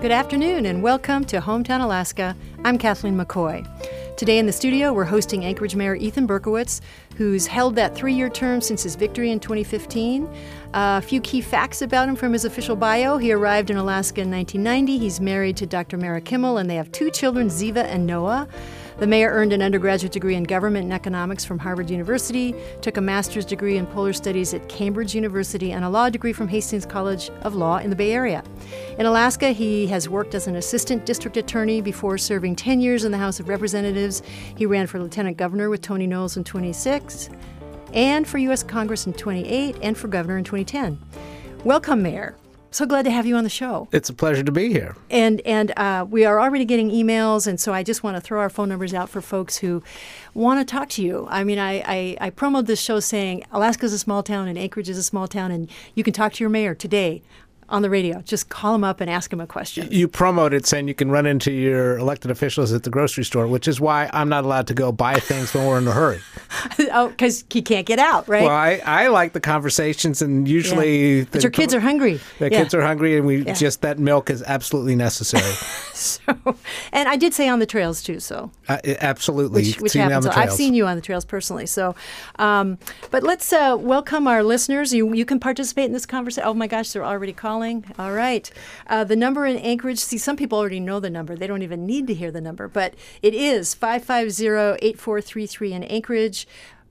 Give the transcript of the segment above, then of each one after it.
Good afternoon and welcome to Hometown Alaska. I'm Kathleen McCoy. Today in the studio, we're hosting Anchorage Mayor Ethan Berkowitz, who's held that 3-year term since his victory in 2015. A few key facts about him from his official bio. He arrived in Alaska in 1990. He's married to Dr. Mara Kimmel, and they have 2 children, Ziva and Noah. The mayor earned an undergraduate degree in government and economics from Harvard University, took a master's degree in polar studies at Cambridge University, and a law degree from Hastings College of Law in the Bay Area. In Alaska, he has worked as an assistant district attorney before serving 10 years in the House of Representatives. He ran for lieutenant governor with Tony Knowles in 26, and for U.S. Congress in 28, and for governor in 2010. Welcome, Mayor. So glad to have you on the show. It's a pleasure to be here. And we are already getting emails, and so I just want to throw our phone numbers out for folks who want to talk to you. I mean, I promoted this show saying Alaska's a small town and Anchorage is a small town, and you can talk to your mayor today on the radio. Just call him up and ask him a question. You promoted saying you can run into your elected officials at the grocery store, which is why I'm not allowed to go buy things when we're in a hurry. Oh, because he can't get out, right? Well, I like the conversations, and usually... Yeah. But your kids are hungry. The kids are hungry, and just that milk is absolutely necessary. And I did say on the trails, too, so... absolutely. Which happens. I've seen you on the trails personally. So, but let's welcome our listeners. You can participate in this conversation. Oh, my gosh, they're already calling. All right. The number in Anchorage, see, some people already know the number. They don't even need to hear the number, but it is 550-8433 in Anchorage,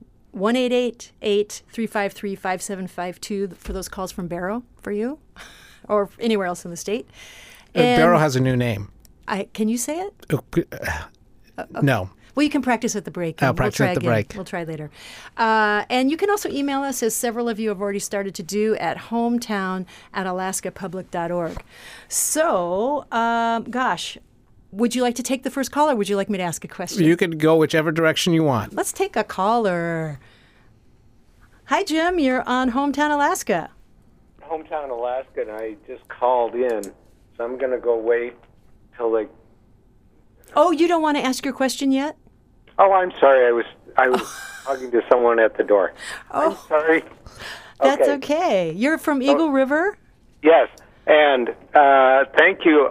1-888-353-5752 for those calls from Barrow for you or anywhere else in the state. Barrow has a new name. Can you say it? No. Well, you can practice at the break. I'll practice at the break. We'll try later. And you can also email us, as several of you have already started to do, at hometown@alaskapublic.org. So, would you like to take the first call, or would you like me to ask a question? You can go whichever direction you want. Let's take a caller. Hi, Jim. You're on Hometown Alaska. Hometown Alaska, and I just called in, so I'm going to go wait till they... Oh, you don't want to ask your question yet? Oh, I'm sorry. I was talking to someone at the door. Oh, I'm sorry. That's okay. You're from Eagle River? Yes, and thank you.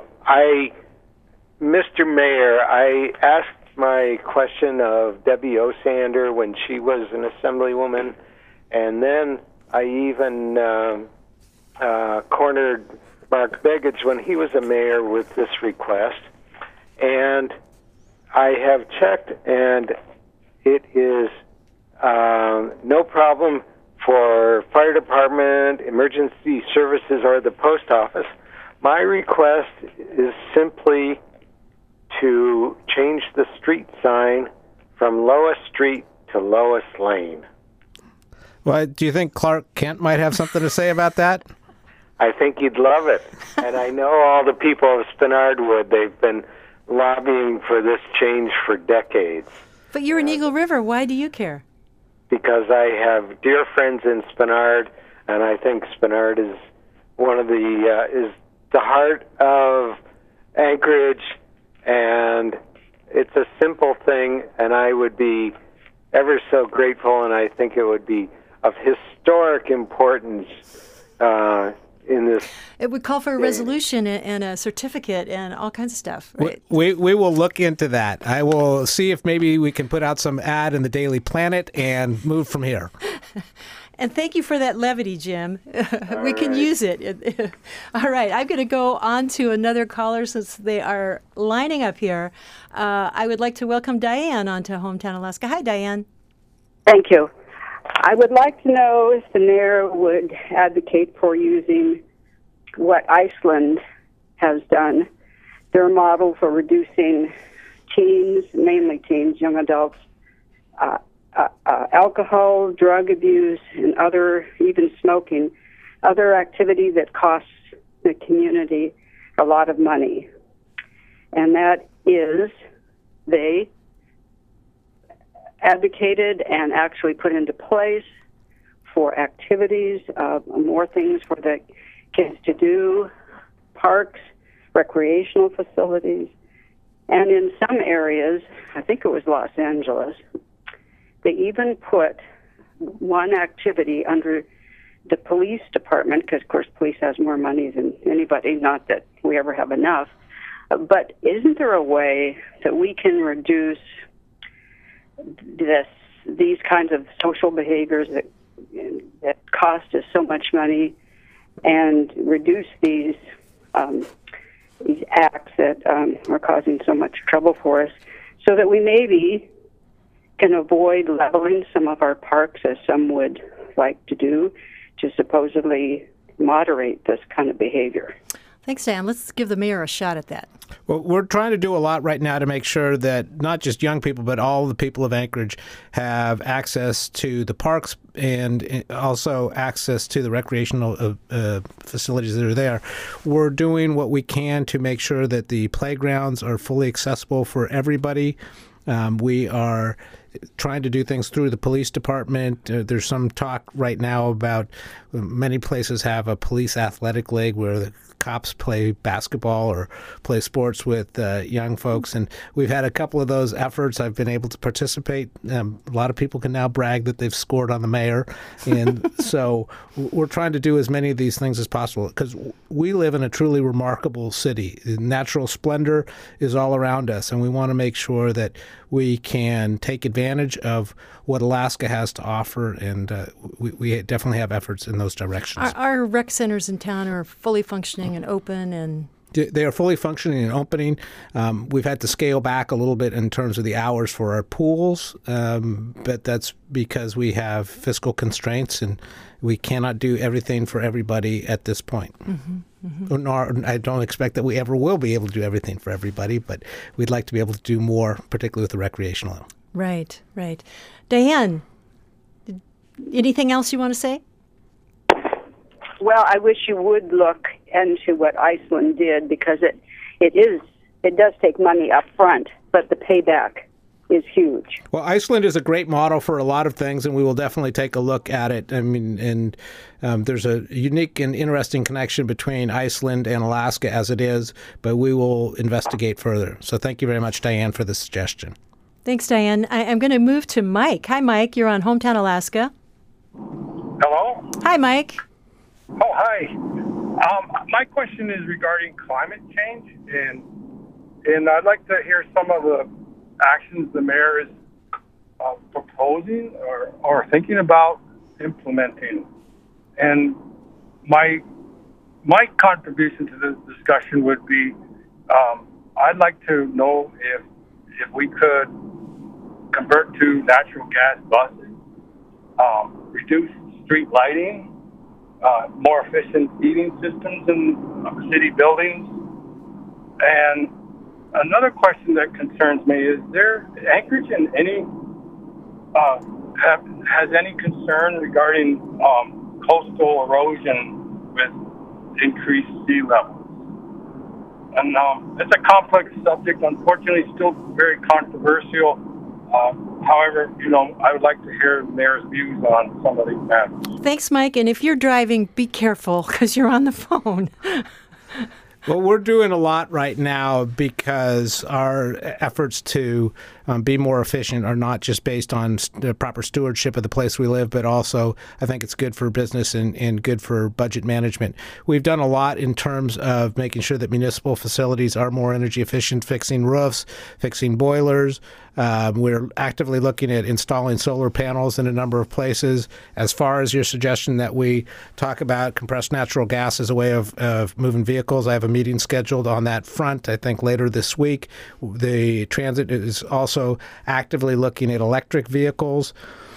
Mr. Mayor, I asked my question of Debbie Osander when she was an assemblywoman, and then I even cornered Mark Begich when he was a mayor with this request. And I have checked, and it is no problem for fire department, emergency services, or the post office. My request is simply to change the street sign from Lois Street to Lois Lane. Well, do you think Clark Kent might have something to say about that? I think he'd love it. And I know all the people of Spinardwood, they've been lobbying for this change for decades. But you're in Eagle River. Why do you care? Because I have dear friends in Spenard, and I think Spenard is one of is the heart of Anchorage, and it's a simple thing, and I would be ever so grateful, and I think it would be of historic importance in this. It would call for a resolution and a certificate and all kinds of stuff, right? We will look into that. I will see if maybe we can put out some ad in the Daily Planet and move from here. And thank you for that levity, Jim. We can use it. All right, I'm going to go on to another caller since they are lining up here. I would like to welcome Diane onto Hometown Alaska. Hi, Diane. Thank you. I would like to know if the mayor would advocate for using what Iceland has done, their model for reducing teens, mainly teens, young adults, alcohol, drug abuse, and even smoking, other activity that costs the community a lot of money. And that is they advocated and actually put into place for activities, more things for the kids to do, parks, recreational facilities, and in some areas, I think it was Los Angeles, they even put one activity under the police department, because of course police has more money than anybody, not that we ever have enough, but isn't there a way that we can reduce these kinds of social behaviors that cost us so much money, and reduce these acts that are causing so much trouble for us, so that we maybe can avoid leveling some of our parks, as some would like to do, to supposedly moderate this kind of behavior? Thanks, Dan. Let's give the mayor a shot at that. Well, we're trying to do a lot right now to make sure that not just young people, but all the people of Anchorage have access to the parks and also access to the recreational facilities that are there. We're doing what we can to make sure that the playgrounds are fully accessible for everybody. We are trying to do things through the police department. There's some talk right now about many places have a police athletic league where the cops play basketball or play sports with young folks. And we've had a couple of those efforts. I've been able to participate. A lot of people can now brag that they've scored on the mayor. And so we're trying to do as many of these things as possible because we live in a truly remarkable city. Natural splendor is all around us, and we want to make sure that we can take advantage of what Alaska has to offer, and we definitely have efforts in those directions. Our rec centers in town are fully functioning and open, and they are fully functioning and opening. We've had to scale back a little bit in terms of the hours for our pools, but that's because we have fiscal constraints and we cannot do everything for everybody at this point. Mm-hmm. Mm-hmm. Nor, I don't expect that we ever will be able to do everything for everybody, but we'd like to be able to do more, particularly with the recreational. Right, right. Diane, anything else you want to say? Well, I wish you would look into what Iceland did, because it does take money up front, but the payback is huge. Well, Iceland is a great model for a lot of things, and we will definitely take a look at it. I mean, and there's a unique and interesting connection between Iceland and Alaska as it is, but we will investigate further. So thank you very much, Diane, for the suggestion. Thanks, Diane. I'm going to move to Mike. Hi, Mike. You're on Hometown Alaska. Hello? Hi, Mike. Oh, hi. My question is regarding climate change, and I'd like to hear some of the actions the mayor is proposing or thinking about implementing. And my contribution to this discussion would be, I'd like to know if we could convert to natural gas buses, reduce street lighting, more efficient heating systems in city buildings. And another question that concerns me is, Anchorage in any has any concern regarding coastal erosion with increased sea levels? And it's a complex subject, unfortunately, still very controversial. However, I would like to hear the mayor's views on some of these matters. Thanks, Mike. And if you're driving, be careful because you're on the phone. Well, we're doing a lot right now because our efforts to be more efficient are not just based on the proper stewardship of the place we live, but also I think it's good for business and good for budget management. We've done a lot in terms of making sure that municipal facilities are more energy efficient, fixing roofs, fixing boilers. We're actively looking at installing solar panels in a number of places. As far as your suggestion that we talk about compressed natural gas as a way of moving vehicles, I have a meeting scheduled on that front, I think, later this week. The transit is also actively looking at electric vehicles.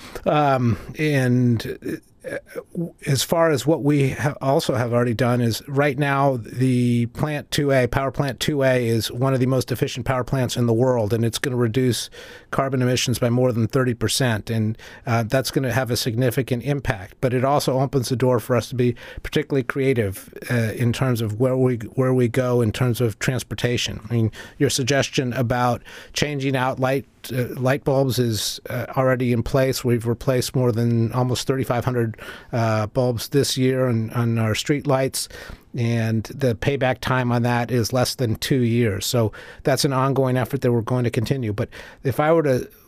And as far as what we also have already done is right now the power plant 2A is one of the most efficient power plants in the world, and it's going to reduce carbon emissions by more than 30%, and that's going to have a significant impact. But it also opens the door for us to be particularly creative in terms of where we go in terms of transportation. I mean, your suggestion about changing out light bulbs is already in place. We've replaced more than almost 3,500 bulbs this year on our street lights. and the payback time on that is less than 2 years. So that's an ongoing effort that we're going to continue. But if I were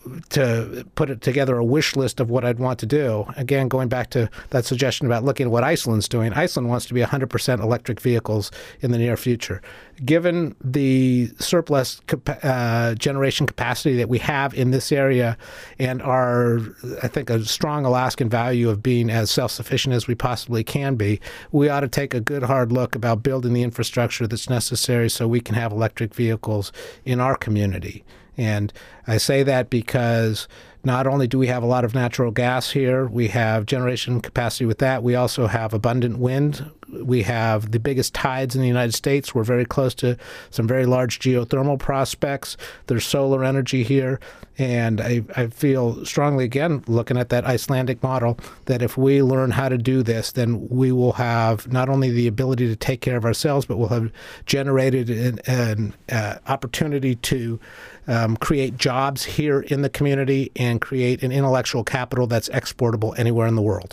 to put it together a wish list of what I'd want to do, again, going back to that suggestion about looking at what Iceland's doing, Iceland wants to be 100% electric vehicles in the near future. Given the surplus generation capacity that we have in this area and our, I think, a strong Alaskan value of being as self-sufficient as we possibly can be, we ought to take a good hard look about building the infrastructure that's necessary so we can have electric vehicles in our community. And I say that because not only do we have a lot of natural gas here, we have generation capacity with that. We also have abundant wind. We have the biggest tides in the United States. We're very close to some very large geothermal prospects. There's solar energy here. And I feel strongly, again, looking at that Icelandic model, that if we learn how to do this, then we will have not only the ability to take care of ourselves, but we'll have generated an opportunity to create jobs here in the community and create an intellectual capital that's exportable anywhere in the world.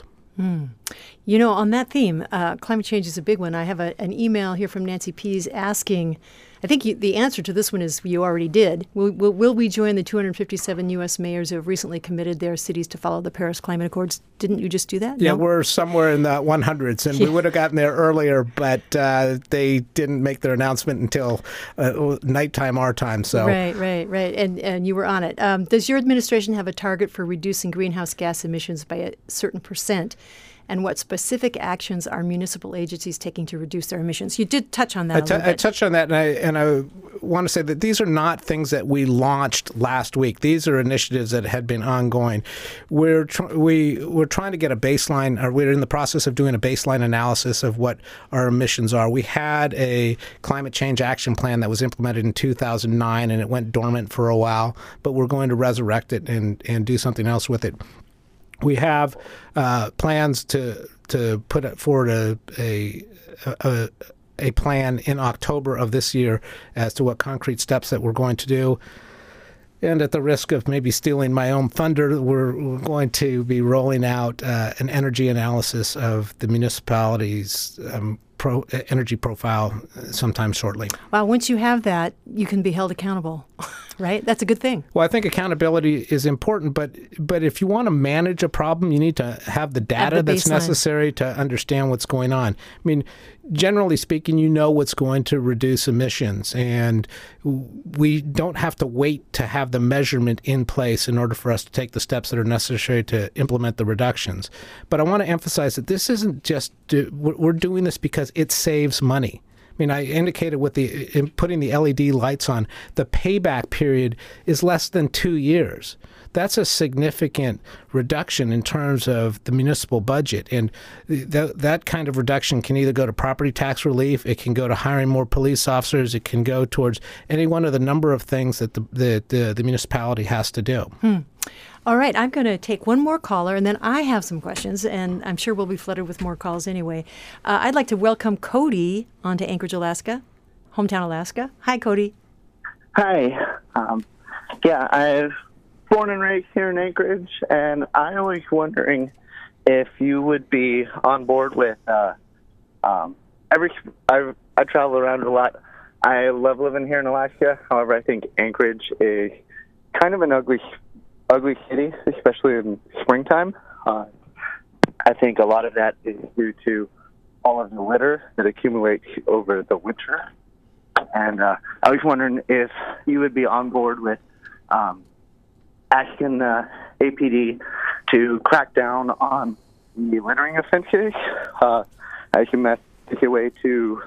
You know, on that theme, climate change is a big one. I have an email here from Nancy Pease asking, I think the answer to this one is you already did. Will we join the 257 U.S. mayors who have recently committed their cities to follow the Paris Climate Accords? Didn't you just do that? Yeah, no? We're somewhere in the 100s, and we would have gotten there earlier, but they didn't make their announcement until nighttime our time. So Right. And you were on it. Does your administration have a target for reducing greenhouse gas emissions by a certain percent? And what specific actions are municipal agencies taking to reduce their emissions? You did touch on that a little bit. I touched on that, and I want to say that these are not things that we launched last week. These are initiatives that had been ongoing. We're trying to get a baseline, or we're in the process of doing a baseline analysis of what our emissions are. We had a climate change action plan that was implemented in 2009, and it went dormant for a while, but we're going to resurrect it and do something else with it. We have plans to put forward a plan in October of this year as to what concrete steps that we're going to do. And at the risk of maybe stealing my own thunder, we're going to be rolling out an energy analysis of the municipality's energy profile sometime shortly. Well, once you have that, you can be held accountable, right? That's a good thing. Well, I think accountability is important, but if you want to manage a problem, you need to have the data that's necessary to understand what's going on. I mean, generally speaking, you know what's going to reduce emissions, and we don't have to wait to have the measurement in place in order for us to take the steps that are necessary to implement the reductions. But I want to emphasize that this isn't just, we're doing this because it saves money. I mean, I indicated with in putting the LED lights on, the payback period is less than 2 years. That's a significant reduction in terms of the municipal budget. And that kind of reduction can either go to property tax relief, it can go to hiring more police officers, it can go towards any one of the number of things that the municipality has to do. All right, I'm going to take one more caller, and then I have some questions, and I'm sure we'll be flooded with more calls anyway. I'd like to welcome Cody onto Anchorage, Alaska, Hometown Alaska. Hi, Cody. Hi. I've born and raised here in Anchorage, and I was wondering if you would be on board with I travel around a lot. I love living here in Alaska. However, I think Anchorage is kind of an ugly city, especially in springtime. I think a lot of that is due to all of the litter that accumulates over the winter. And I was wondering if you would be on board with asking the APD to crack down on the littering offenses as a way to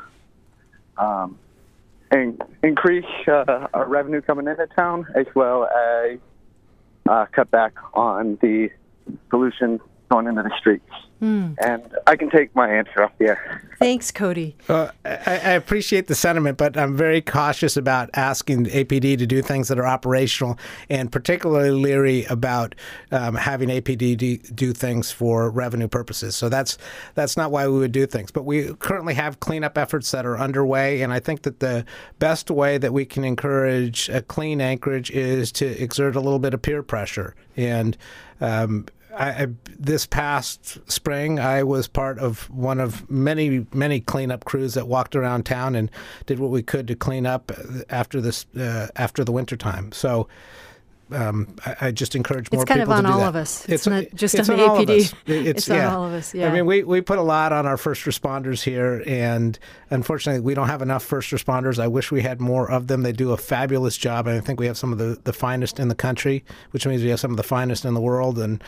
increase our revenue coming into town, as well as cut back on the pollution going into the streets. And I can take my answer off the air. Thanks, Cody. I appreciate the sentiment, but I'm very cautious about asking APD to do things that are operational, and particularly leery about having APD do things for revenue purposes. So that's not why we would do things. But we currently have cleanup efforts that are underway, and I think that the best way that we can encourage a clean Anchorage is to exert a little bit of peer pressure. And this past spring, I was part of one of many cleanup crews that walked around town and did what we could to clean up after the wintertime. So I just encourage more people to do that. It's kind of on all of us. It's not just on the APD. It's on all of us, yeah. I mean, we put a lot on our first responders here, and unfortunately, we don't have enough first responders. I wish we had more of them. They do a fabulous job, and I think we have some of the finest in the country, which means we have some of the finest in the world. And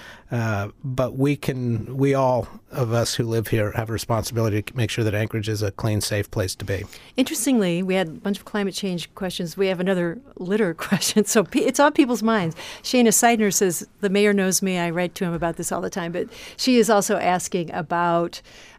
but we all of us who live here have a responsibility to make sure that Anchorage is a clean, safe place to be. Interestingly, we had a bunch of climate change questions. We have another litter question. So it's on people's minds. Shayna Seidner says, the mayor knows me. I write to him about this all the time. But she is also asking about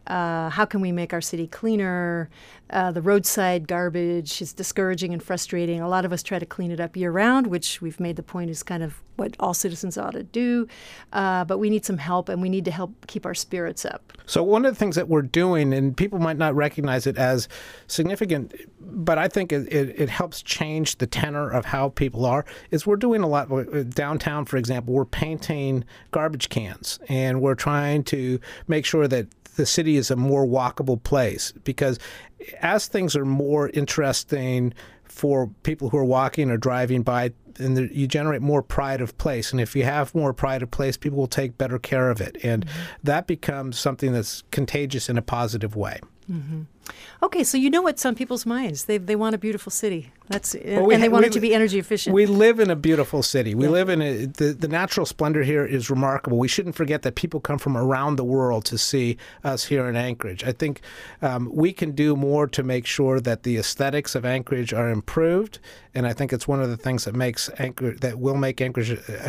how can we make our city cleaner? The roadside garbage is discouraging and frustrating. A lot of us try to clean it up year-round, which we've made the point is kind of what all citizens ought to do. But we need some help, and we need to help keep our spirits up. So one of the things that we're doing, and people might not recognize it as significant, but I think it helps change the tenor of how people are, is we're doing a lot. Downtown, for example, we're painting garbage cans, and we're trying to make sure that the city is a more walkable place, because as things are more interesting for people who are walking or driving by, and you generate more pride of place. And if you have more pride of place, people will take better care of it. And that becomes something that's contagious in a positive way. Mm-hmm. Okay, so you know what's on people's minds. They want a beautiful city. And they want it to be energy efficient. We live in a beautiful city. We live in the natural splendor here is remarkable. We shouldn't forget that people come from around the world to see us here in Anchorage. I think we can do more to make sure that the aesthetics of Anchorage are improved, and I think it's one of the things that will make Anchorage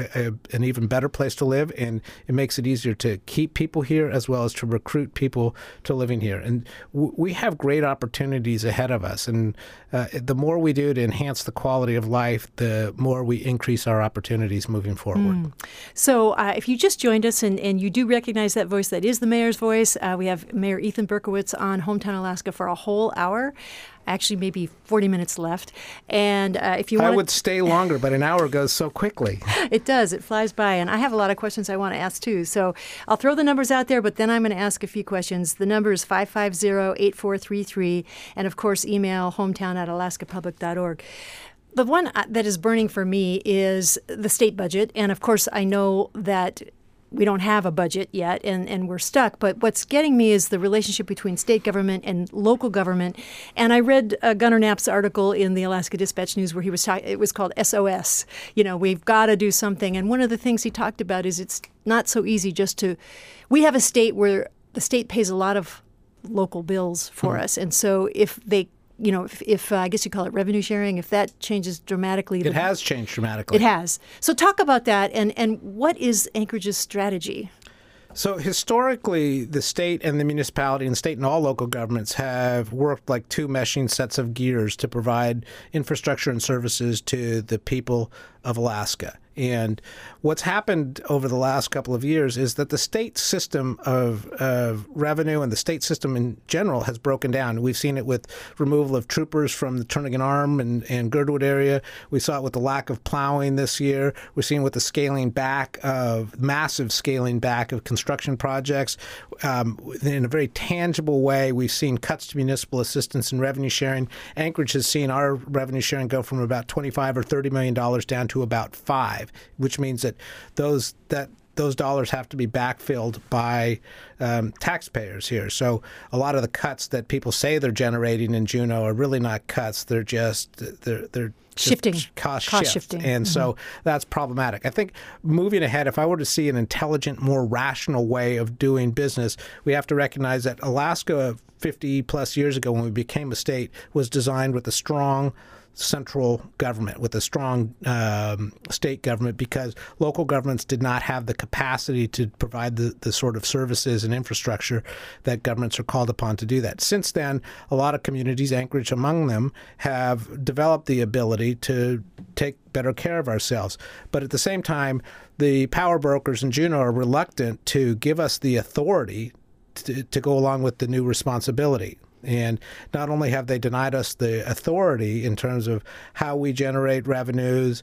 an even better place to live, and it makes it easier to keep people here as well as to recruit people to living here. And we have great opportunities ahead of us, and the more we do to enhance the quality of life, the more we increase our opportunities moving forward. So if you just joined us and you do recognize that voice, that is the mayor's voice. We have Mayor Ethan Berkowitz on Hometown Alaska for a whole hour. Actually, maybe 40 minutes left. And if you want, I would stay longer, but an hour goes so quickly. It does. It flies by. And I have a lot of questions I want to ask, too. So I'll throw the numbers out there, but then I'm going to ask a few questions. The number is 550-8433. And, of course, email hometown@alaskapublic.org. The one that is burning for me is the state budget. And, of course, I know that we don't have a budget yet, and we're stuck. But what's getting me is the relationship between state government and local government. And I read Gunnar Knapp's article in the Alaska Dispatch News where he was talking. It was called SOS. We've got to do something. And one of the things he talked about is it's not so easy just to. We have a state where the state pays a lot of local bills for us, and so if they. If I guess you call it revenue sharing, if that changes dramatically. It has changed dramatically. It has. So talk about that, and what is Anchorage's strategy? So historically, the state and the municipality and state and all local governments have worked like two meshing sets of gears to provide infrastructure and services to the people of Alaska. And what's happened over the last couple of years is that the state system of revenue and the state system in general has broken down. We've seen it with removal of troopers from the Turnagain Arm and Girdwood area. We saw it with the lack of plowing this year. We're seeing with the massive scaling back of construction projects. In a very tangible way, we've seen cuts to municipal assistance and revenue sharing. Anchorage has seen our revenue sharing go from about $25 or $30 million down to about $5 million, which means that those dollars have to be backfilled by taxpayers here. So a lot of the cuts that people say they're generating in Juneau are really not cuts. They're just shifting, cost shifting. And so that's problematic. I think moving ahead, if I were to see an intelligent, more rational way of doing business, we have to recognize that Alaska 50 plus years ago when we became a state was designed with a strong central government, with a strong state government, because local governments did not have the capacity to provide the sort of services and infrastructure that governments are called upon to do that. Since then, a lot of communities, Anchorage among them, have developed the ability to take better care of ourselves. But at the same time, the power brokers in Juneau are reluctant to give us the authority to go along with the new responsibility. And not only have they denied us the authority in terms of how we generate revenues,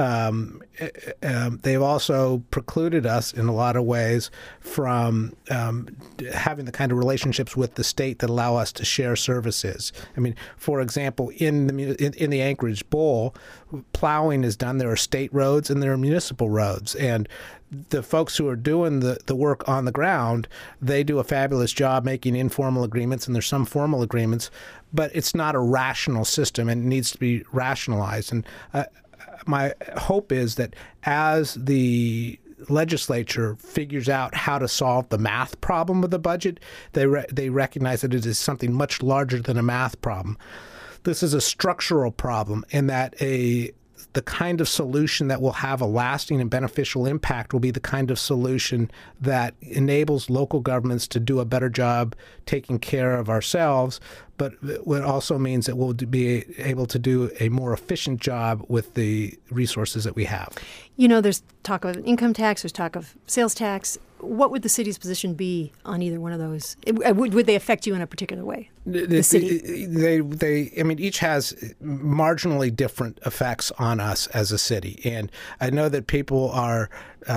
they've also precluded us in a lot of ways from having the kind of relationships with the state that allow us to share services. I mean, for example, in the Anchorage Bowl, plowing is done. There are state roads and there are municipal roads. And the folks who are doing the work on the ground, they do a fabulous job making informal agreements, and there's some formal agreements, but it's not a rational system and it needs to be rationalized. And my hope is that as the legislature figures out how to solve the math problem of the budget, they recognize that it is something much larger than a math problem. This is a structural problem in that the kind of solution that will have a lasting and beneficial impact will be the kind of solution that enables local governments to do a better job taking care of ourselves, but it also means that we'll be able to do a more efficient job with the resources that we have. You know, there's talk of an income tax, there's talk of sales tax. What would the city's position be on either one of those? Would they affect you in a particular way? The city? I mean, each has marginally different effects on us as a city. And I know that people are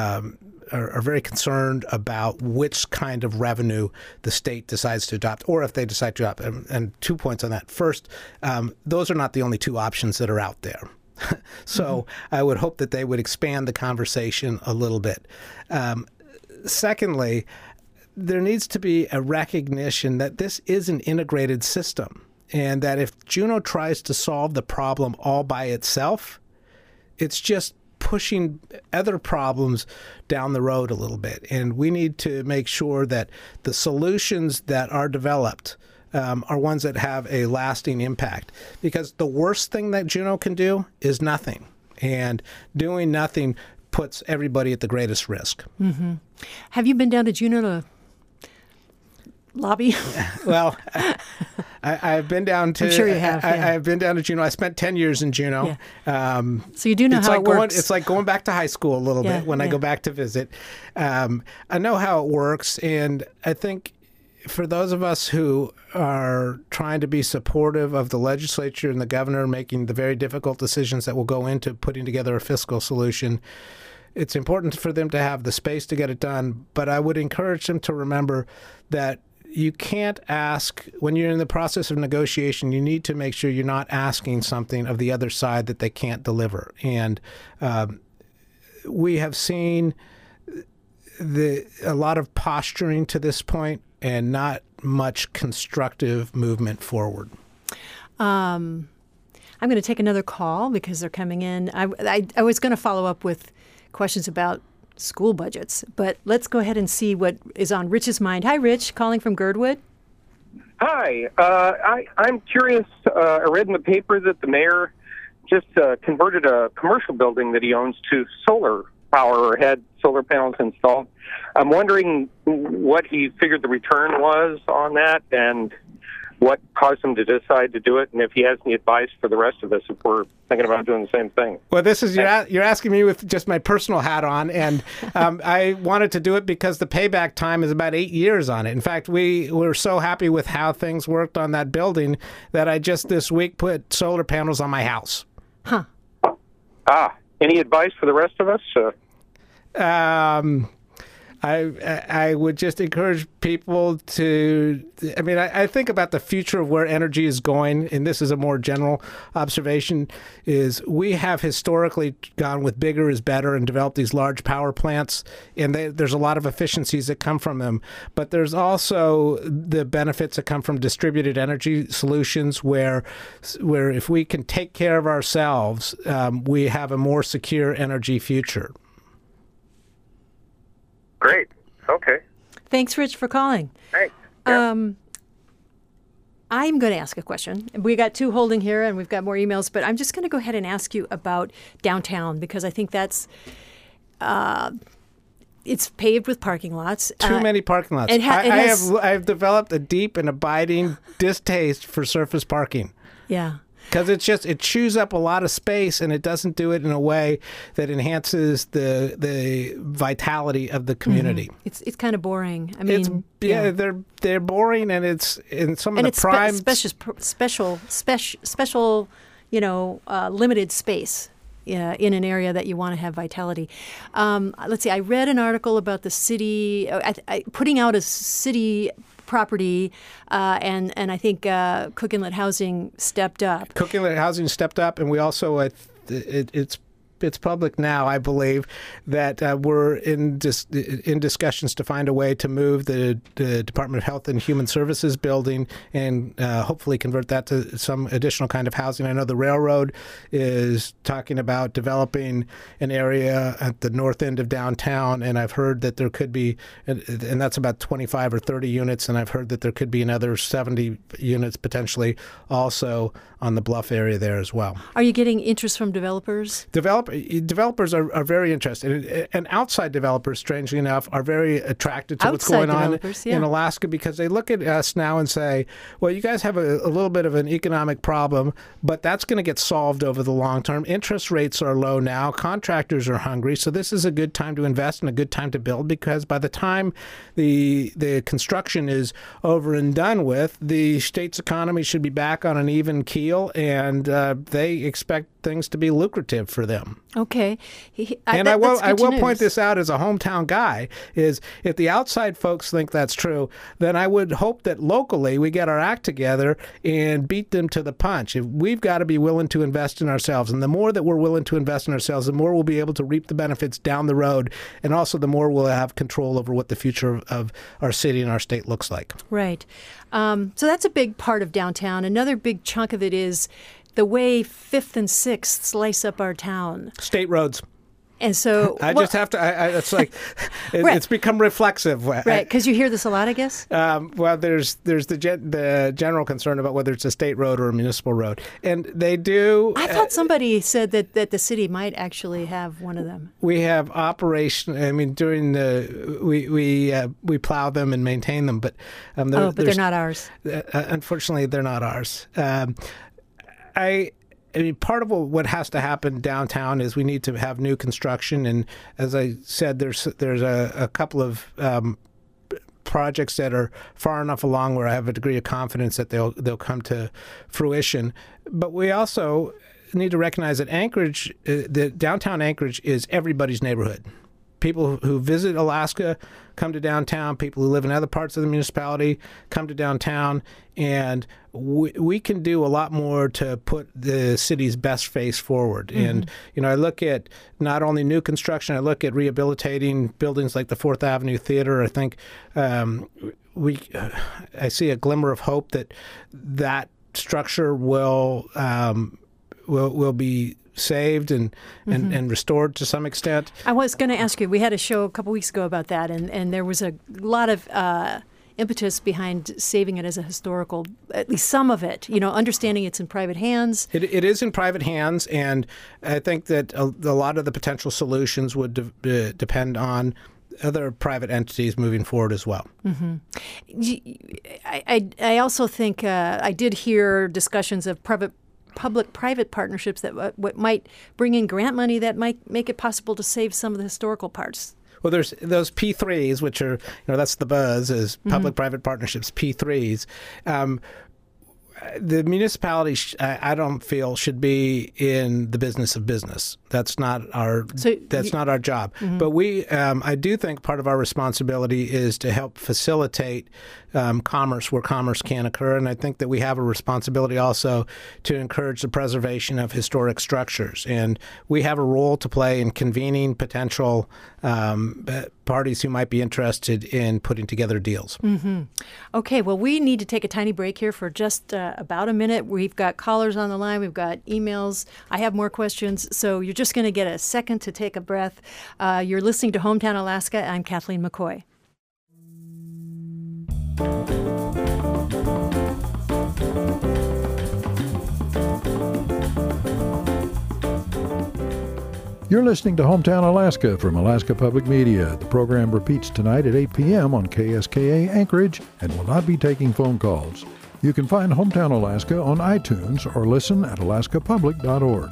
very concerned about which kind of revenue the state decides to adopt, or if they decide to adopt. And 2 points on that. First, those are not the only two options that are out there. So I would hope that they would expand the conversation a little bit. Secondly, there needs to be a recognition that this is an integrated system, and that if Juneau tries to solve the problem all by itself, it's just pushing other problems down the road a little bit. And we need to make sure that the solutions that are developed are ones that have a lasting impact. Because the worst thing that Juneau can do is nothing. And doing nothing puts everybody at the greatest risk. Mm-hmm. Have you been down to Juneau to lobby? Well, I've been down to. I'm sure you have. Yeah. I've been down to Juneau. I spent 10 years in Juneau. Yeah. So you do know how it works. It's like going back to high school a little bit when I go back to visit. I know how it works, and I think for those of us who are trying to be supportive of the legislature and the governor making the very difficult decisions that will go into putting together a fiscal solution, it's important for them to have the space to get it done. But I would encourage them to remember that you can't ask, when you're in the process of negotiation, you need to make sure you're not asking something of the other side that they can't deliver. And we have seen a lot of posturing to this point and not much constructive movement forward. I'm going to take another call because they're coming in. I was going to follow up with questions about school budgets, but let's go ahead and see what is on Rich's mind. Hi, Rich, calling from Girdwood. Hi. I'm curious. I read in the paper that the mayor just converted a commercial building that he owns to solar power, or had solar panels installed. I'm wondering what he figured the return was on that and what caused him to decide to do it, and if he has any advice for the rest of us if we're thinking about doing the same thing. Well, this is you're asking me with just my personal hat on, and I wanted to do it because the payback time is about 8 years on it. In fact, we were so happy with how things worked on that building that I just this week put solar panels on my house. Huh. Any advice for the rest of us? I would just encourage people to, I think about the future of where energy is going, and this is a more general observation, is we have historically gone with bigger is better and developed these large power plants, and there's a lot of efficiencies that come from them. But there's also the benefits that come from distributed energy solutions where if we can take care of ourselves, we have a more secure energy future. Great. Okay. Thanks, Rich, for calling. Thanks. Yeah. I'm going to ask a question. We got two holding here, and we've got more emails, but I'm just going to go ahead and ask you about downtown because I think that's it's paved with parking lots. Too many parking lots. I've developed a deep and abiding distaste for surface parking. Yeah. Because it chews up a lot of space, and it doesn't do it in a way that enhances the vitality of the community. It's kind of boring. I mean, they're boring, and it's in some of the prime special, limited space. In an area that you want to have vitality. Let's see, I read an article about the city putting out a city property, and I think Cook Inlet Housing stepped up. Cook Inlet Housing stepped up, and we also, it's public now, I believe, that we're in discussions to find a way to move the Department of Health and Human Services building and hopefully convert that to some additional kind of housing. I know the railroad is talking about developing an area at the north end of downtown, and I've heard that there could be, and that's about 25 or 30 units, and I've heard that there could be another 70 units potentially also on the Bluff area there as well. Are you getting interest from developers? Developers are very interested, and outside developers, strangely enough, are very attracted to what's going on in Alaska, because they look at us now and say, well, you guys have a little bit of an economic problem, but that's going to get solved over the long term. Interest rates are low now. Contractors are hungry. So this is a good time to invest and a good time to build, because by the time the construction is over and done with, the state's economy should be back on an even keel, and they expect things to be lucrative for them. Okay. I will point this out as a hometown guy, is if the outside folks think that's true, then I would hope that locally we get our act together and beat them to the punch. We've got to be willing to invest in ourselves, and the more that we're willing to invest in ourselves, the more we'll be able to reap the benefits down the road, and also the more we'll have control over what the future of our city and our state looks like. Right. So that's a big part of downtown. Another big chunk of it is the way 5th and 6th slice up our town. State roads. And so just have to. It's like it's become reflexive, right? Because you hear this a lot, I guess. Well, there's the general concern about whether it's a state road or a municipal road, and they do. I thought somebody said that the city might actually have one of them. We have operation. I mean, during we plow them and maintain them, but but they're not ours. Unfortunately, they're not ours. I mean, part of what has to happen downtown is we need to have new construction, and as I said, there's a couple of projects that are far enough along where I have a degree of confidence that they'll come to fruition. But we also need to recognize that Anchorage, the downtown Anchorage, is everybody's neighborhood. People who visit Alaska come to downtown. People who live in other parts of the municipality come to downtown. And we can do a lot more to put the city's best face forward. Mm-hmm. And, I look at not only new construction, I look at rehabilitating buildings like the 4th Avenue Theater. I think I see a glimmer of hope that structure will be saved and restored to some extent. I was going to ask you, we had a show a couple weeks ago about that, and there was a lot of impetus behind saving it as a historical, at least some of it, understanding it's in private hands. It is in private hands, and I think that a lot of the potential solutions would depend on other private entities moving forward as well. Mm-hmm. I also think I did hear discussions of public-private partnerships that might bring in grant money that might make it possible to save some of the historical parts. Well, there's those P3s, which are, that's the buzz, is public-private partnerships, P3s. The municipality, I don't feel, should be in the business of business. That's not our not our job. Mm-hmm. But I do think part of our responsibility is to help facilitate commerce where commerce can occur, and I think that we have a responsibility also to encourage the preservation of historic structures. And we have a role to play in convening potential parties who might be interested in putting together deals. Mm-hmm. Okay, well, we need to take a tiny break here for just about a minute. We've got callers on the line. We've got emails. I have more questions, so you're just going to get a second to take a breath. You're listening to Hometown Alaska. I'm Kathleen McCoy. You're listening to Hometown Alaska from Alaska Public Media. The program repeats tonight at 8 p.m. on KSKA Anchorage and will not be taking phone calls. You can find Hometown Alaska on iTunes or listen at alaskapublic.org.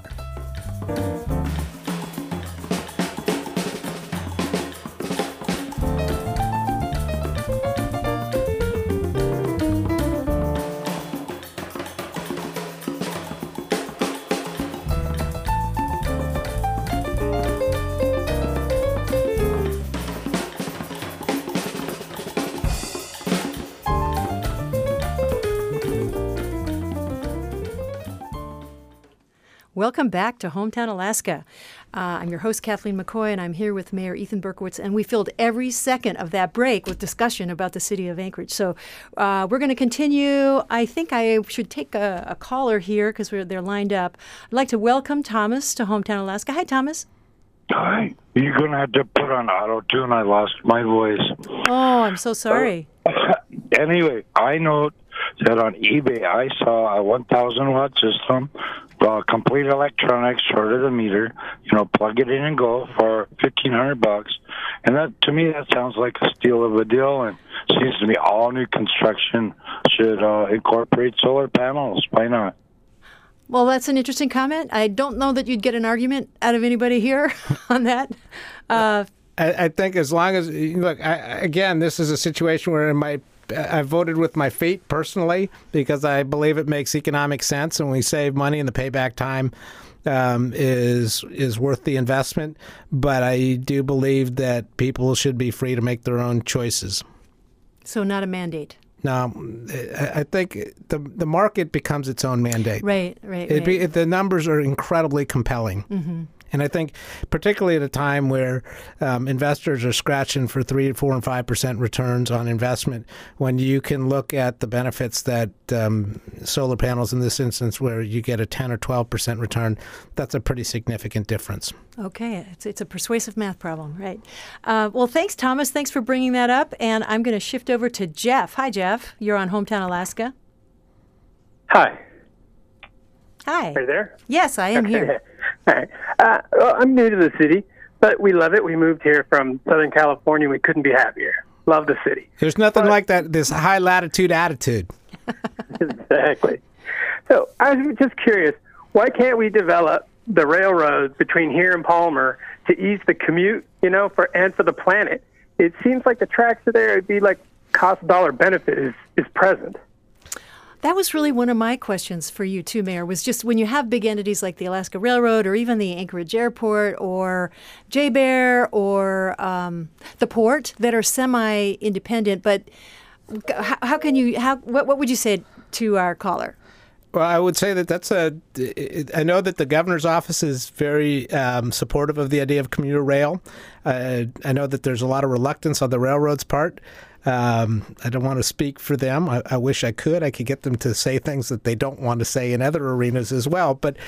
Welcome back to Hometown Alaska. I'm your host, Kathleen McCoy, and I'm here with Mayor Ethan Berkowitz, and we filled every second of that break with discussion about the city of Anchorage. So we're going to continue. I think I should take a caller here because they're lined up. I'd like to welcome Thomas to Hometown Alaska. Hi, Thomas. Hi. You're going to have to put on auto-tune. I lost my voice. Oh, I'm so sorry. Anyway, I know that on eBay I saw a 1,000-watt system, complete electronics, short of the meter. Plug it in and go for $1,500. And that, to me, that sounds like a steal of a deal. And seems to me all new construction should incorporate solar panels. Why not? Well, that's an interesting comment. I don't know that you'd get an argument out of anybody here on that. I think as long as, look, again, this is a situation where I voted with my feet personally because I believe it makes economic sense and we save money and the payback time is worth the investment. But I do believe that people should be free to make their own choices. So not a mandate. No, I think the market becomes its own mandate. Right. The numbers are incredibly compelling. Mm-hmm. And I think particularly at a time where investors are scratching for 3%, 4%, and 5% returns on investment, when you can look at the benefits that solar panels, in this instance, where you get a 10 or 12% return, that's a pretty significant difference. Okay. It's a persuasive math problem, right? Well, thanks, Thomas. Thanks for bringing that up. And I'm going to shift over to Jeff. Hi, Jeff. You're on Hometown Alaska. Hi. Hi. Are you there? Yes, I am here. All right. Well, I'm new to the city, but we love it. We moved here from Southern California. We couldn't be happier. Love the city. There's nothing like that, this high latitude attitude. Exactly. So I was just curious, why can't we develop the railroads between here and Palmer to ease the commute, and for the planet? It seems like the tracks are there. It'd be like cost dollar benefit is present. That was really one of my questions for you, too, Mayor, was just when you have big entities like the Alaska Railroad or even the Anchorage Airport or J-Bear or the port that are semi-independent, but what would you say to our caller? Well, I would say that I know that the governor's office is very supportive of the idea of commuter rail. I know that there's a lot of reluctance on the railroad's part. I don't want to speak for them. I wish I could. I could get them to say things that they don't want to say in other arenas as well. But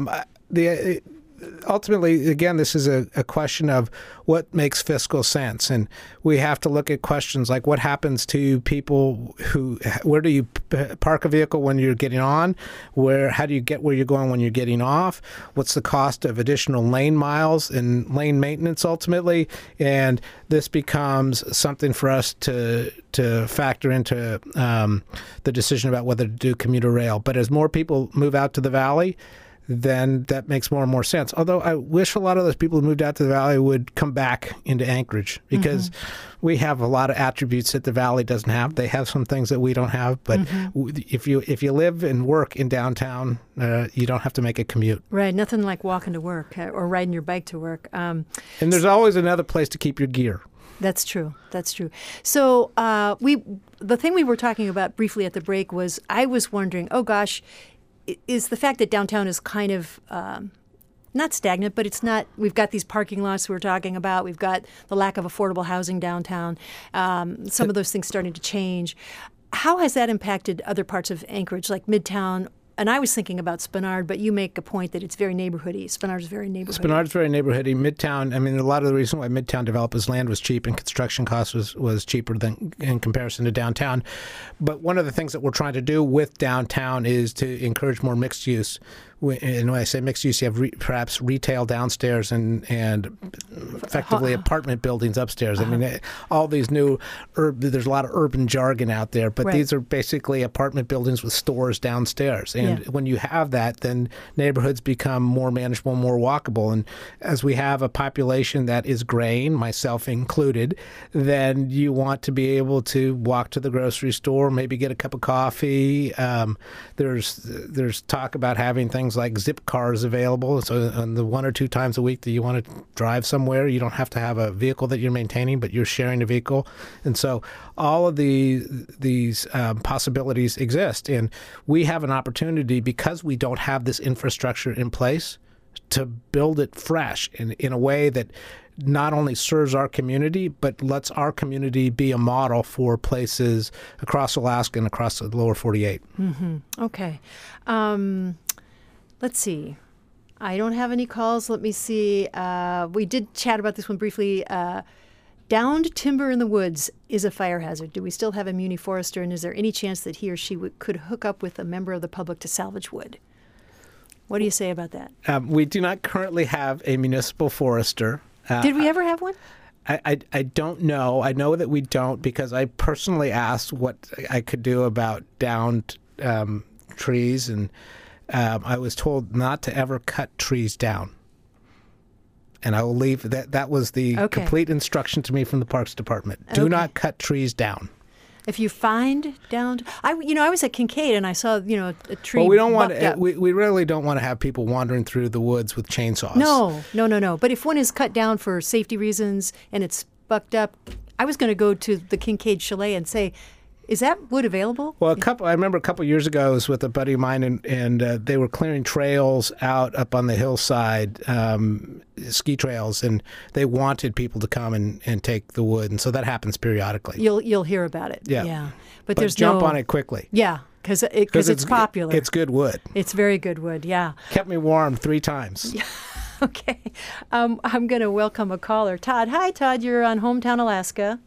ultimately, again, this is a question of what makes fiscal sense. And we have to look at questions like what happens to people where do you park a vehicle when you're getting on? How do you get where you're going when you're getting off? What's the cost of additional lane miles and lane maintenance ultimately? And this becomes something for us to factor into the decision about whether to do commuter rail. But as more people move out to the valley, then that makes more and more sense. Although I wish a lot of those people who moved out to the valley would come back into Anchorage because we have a lot of attributes that the valley doesn't have. They have some things that we don't have, but if you live and work in downtown, you don't have to make a commute. Right, nothing like walking to work or riding your bike to work. And there's always another place to keep your gear. That's true. So the thing we were talking about briefly at the break was I was wondering, oh gosh, is the fact that downtown is kind of not stagnant, but it's not. We've got these parking lots we were talking about. We've got the lack of affordable housing downtown. Some of those things starting to change. How has that impacted other parts of Anchorage, like Midtown? And I was thinking about Spenard, but you make a point that it's very neighborhoody. Spenard's very neighborhoody. Spenard's very neighborhoody. Midtown, I mean, a lot of the reason why Midtown developed is land was cheap and construction costs was cheaper than in comparison to downtown. But one of the things that we're trying to do with downtown is to encourage more mixed use. and when I say mixed use, you have perhaps retail downstairs and effectively apartment buildings upstairs. I mean, all these new, there's a lot of urban jargon out there, but these are basically apartment buildings with stores downstairs. And when you have that, then neighborhoods become more manageable, more walkable. And as we have a population that is graying, myself included, then you want to be able to walk to the grocery store, maybe get a cup of coffee. There's talk about having things like zip cars available. So on the 1 or 2 times a week that you want to drive somewhere, you don't have to have a vehicle that you're maintaining, but you're sharing a vehicle. And so all of these possibilities exist. And we have an opportunity, because we don't have this infrastructure in place, to build it fresh in a way that not only serves our community, but lets our community be a model for places across Alaska and across the lower 48. Mm-hmm. Okay. Let's see. I don't have any calls. Let me see. We did chat about this one briefly. Downed timber in the woods is a fire hazard. Do we still have a muni forester, and is there any chance that he or she could hook up with a member of the public to salvage wood? What do you say about that? We do not currently have a municipal forester. Did we ever have one? I don't know. I know that we don't, because I personally asked what I could do about downed trees, and I was told not to ever cut trees down. And I will leave that. That was the complete instruction to me from the Parks Department. Do not cut trees down. If you find downed, I was at Kincaid and I saw, a tree. Well, we don't want to, we really don't want to have people wandering through the woods with chainsaws. No. But if one is cut down for safety reasons and it's bucked up, I was going to go to the Kincaid Chalet and say, is that wood available? Well, I remember a couple of years ago, I was with a buddy of mine, and they were clearing trails out up on the hillside, ski trails, and they wanted people to come and take the wood, and so that happens periodically. You'll hear about it. Yeah. But there's jump on it quickly. Yeah, because it's popular. It's good wood. It's very good wood. Yeah. Kept me warm 3 times. Okay. I'm going to welcome a caller, Todd. Hi, Todd. You're on Hometown Alaska.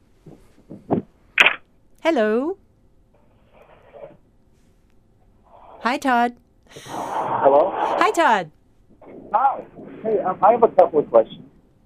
Hello. Hi, Todd. Hello? Hi, Todd. Hi. Hey, I have a couple of questions.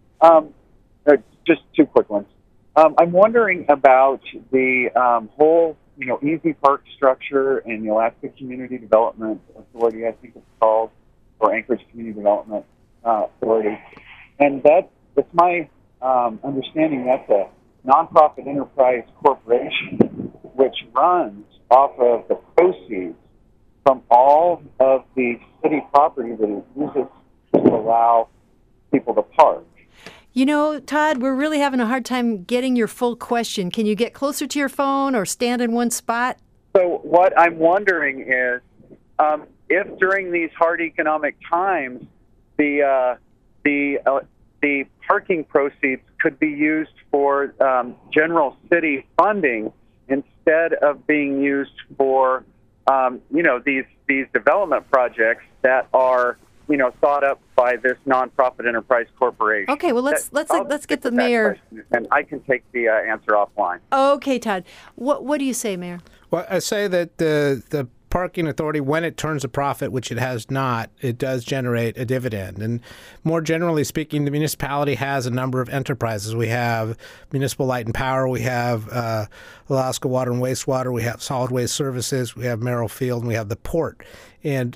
Just 2 quick ones. I'm wondering about the whole, Easy Park structure and the Alaska Community Development Authority, I think it's called, or Anchorage Community Development Authority. And it's my understanding that's a nonprofit enterprise corporation which runs off of the proceeds from all of the city property that it uses to allow people to park. Todd, we're really having a hard time getting your full question. Can you get closer to your phone or stand in one spot? So what I'm wondering is, if during these hard economic times, the parking proceeds could be used for general city funding instead of being used for, these development projects that are, thought up by this nonprofit enterprise corporation. Okay, well let's get the mayor, and I can take the answer offline. Okay, Todd, what do you say, Mayor? Well, I say that the parking authority, when it turns a profit, which it has not, it does generate a dividend. And more generally speaking, the municipality has a number of enterprises. We have Municipal Light and Power, we have Alaska Water and Wastewater, we have Solid Waste Services, we have Merrill Field, and we have the port. And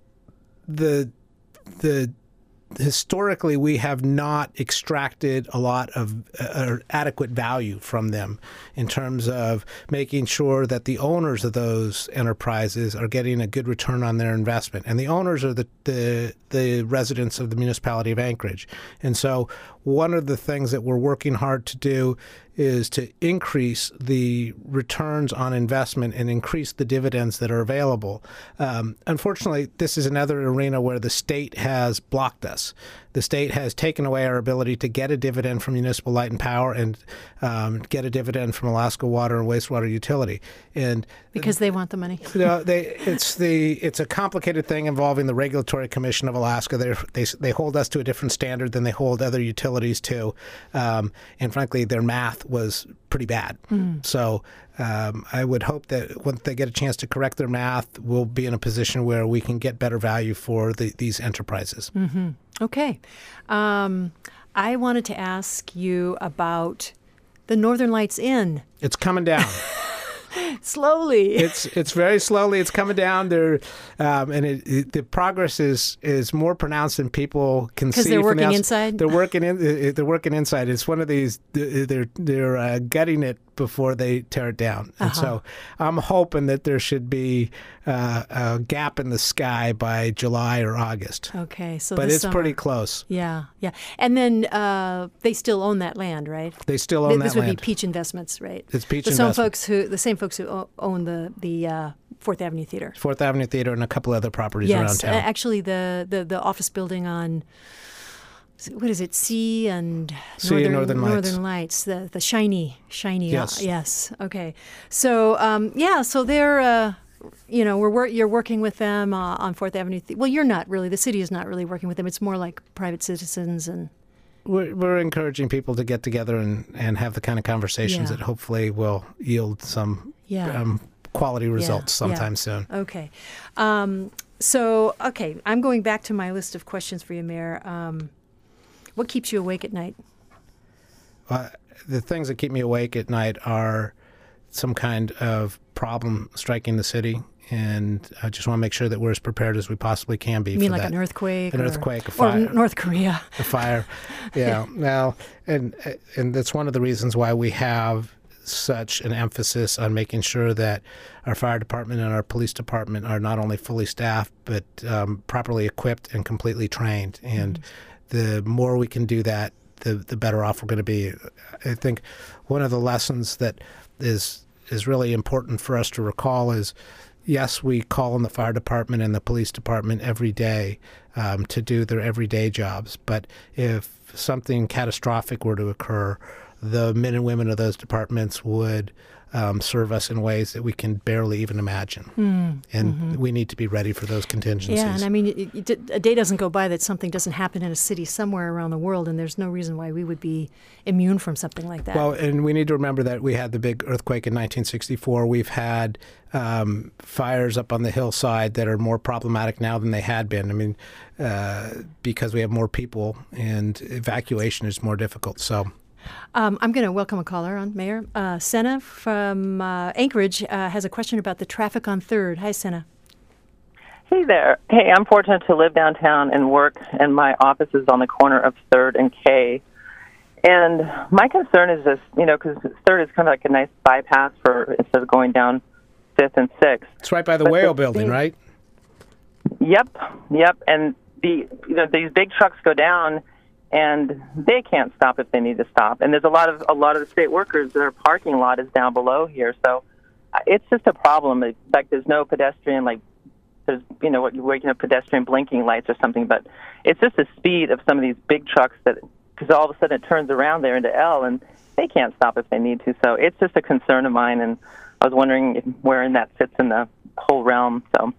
historically, we have not extracted a lot of adequate value from them in terms of making sure that the owners of those enterprises are getting a good return on their investment. And the owners are the residents of the municipality of Anchorage. And so one of the things that we're working hard to do is to increase the returns on investment and increase the dividends that are available. Unfortunately, this is another arena where the state has blocked us. The state has taken away our ability to get a dividend from Municipal Light and Power and get a dividend from Alaska Water and Wastewater Utility. And because they want the money. It's a complicated thing involving the Regulatory Commission of Alaska. They hold us to a different standard than they hold other utilities to, and frankly, their math was pretty bad. So I would hope that once they get a chance to correct their math, we'll be in a position where we can get better value for these enterprises. Mm-hmm. Okay. I wanted to ask you about the Northern Lights Inn. It's coming down. Slowly. It's very slowly. It's coming down there, and the progress is more pronounced than people can see. Because they're working inside. They're working inside. It's one of these. They're gutting it before they tear it down, and so I'm hoping that there should be a gap in the sky by July or August. Okay, so but this it's summer. pretty close. Yeah, and then they still own that land, right? They still own that land. This would be Peach Investments, right? It's Peach Investments. The same folks who own the Fourth Avenue Theater. Fourth Avenue Theater and a couple other properties around town. Yes, actually the office building on, what is it, C and Northern Lights, the shiny. Yes. Yes. Okay. So so they're you're working with them on Fourth Avenue. Well, you're not really. The city is not really working with them. It's more like private citizens and. We're encouraging people to get together and have the kind of conversations that hopefully will yield some quality results sometime soon. Okay. Okay, I'm going back to my list of questions for you, Mayor. What keeps you awake at night? The things that keep me awake at night are some kind of problem striking the city. And I just want to make sure that we're as prepared as we possibly can be. You mean like an earthquake? An earthquake, a fire. Or North Korea. A fire. Yeah. Now, and that's one of the reasons why we have such an emphasis on making sure that our fire department and our police department are not only fully staffed, but properly equipped and completely trained. And the more we can do that, the better off we're going to be. I think one of the lessons that is really important for us to recall is, yes, we call on the fire department and the police department every day to do their everyday jobs. But if something catastrophic were to occur, the men and women of those departments would serve us in ways that we can barely even imagine. And we need to be ready for those contingencies. Yeah, and I mean, a day doesn't go by that something doesn't happen in a city somewhere around the world, and there's no reason why we would be immune from something like that. Well, and we need to remember that we had the big earthquake in 1964. We've had fires up on the hillside that are more problematic now than they had been. I mean, because we have more people and evacuation is more difficult. So. I'm going to welcome a caller on, Mayor. Senna from Anchorage has a question about the traffic on 3rd. Hi, Senna. Hey there. Hey, I'm fortunate to live downtown and work, and my office is on the corner of 3rd and K. And my concern is this, because 3rd is kind of like a nice bypass for instead of going down 5th and 6th. It's right by the Whale building, right? Yep. And these big trucks go down, and they can't stop if they need to stop. And there's a lot of the state workers, their parking lot is down below here. So it's just a problem. It's like there's no pedestrian, like there's, where you can have pedestrian blinking lights or something. But it's just the speed of some of these big trucks because all of a sudden it turns around there into L, and they can't stop if they need to. So it's just a concern of mine, and I was wondering wherein that fits in the whole realm. So.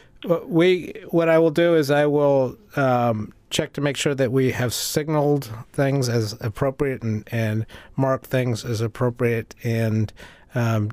What I will do is I will check to make sure that we have signaled things as appropriate and marked things as appropriate. And I'm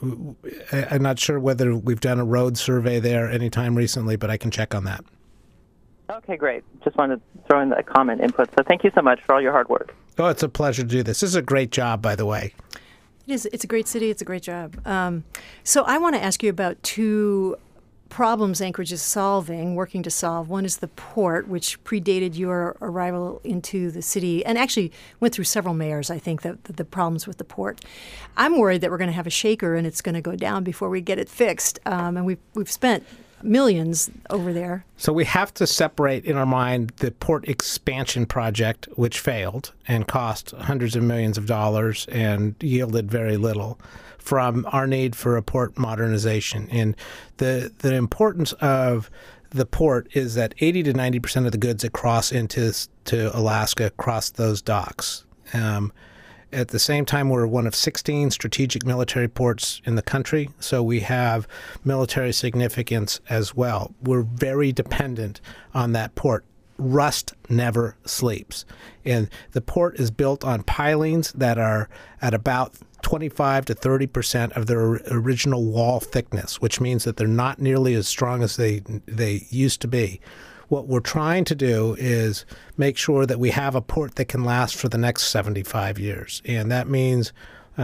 not sure whether we've done a road survey there anytime recently, but I can check on that. Okay, great. Just wanted to throw in a comment input. So thank you so much for all your hard work. Oh, it's a pleasure to do this. This is a great job, by the way. It is. It's a great city. It's a great job. So I want to ask you about two problems Anchorage is working to solve. One is the port, which predated your arrival into the city and actually went through several mayors, I think, the problems with the port. I'm worried that we're going to have a shaker and it's going to go down before we get it fixed. And we've spent millions over there. So we have to separate in our mind the port expansion project, which failed and cost hundreds of millions of dollars and yielded very little, from our need for a port modernization. And the importance of the port is that 80 to 90% of the goods that cross into Alaska cross those docks. At the same time, we're one of 16 strategic military ports in the country, so we have military significance as well. We're very dependent on that port. Rust never sleeps. And the port is built on pilings that are at about 25 to 30% of their original wall thickness, which means that they're not nearly as strong as they used to be. What we're trying to do is make sure that we have a port that can last for the next 75 years. And that means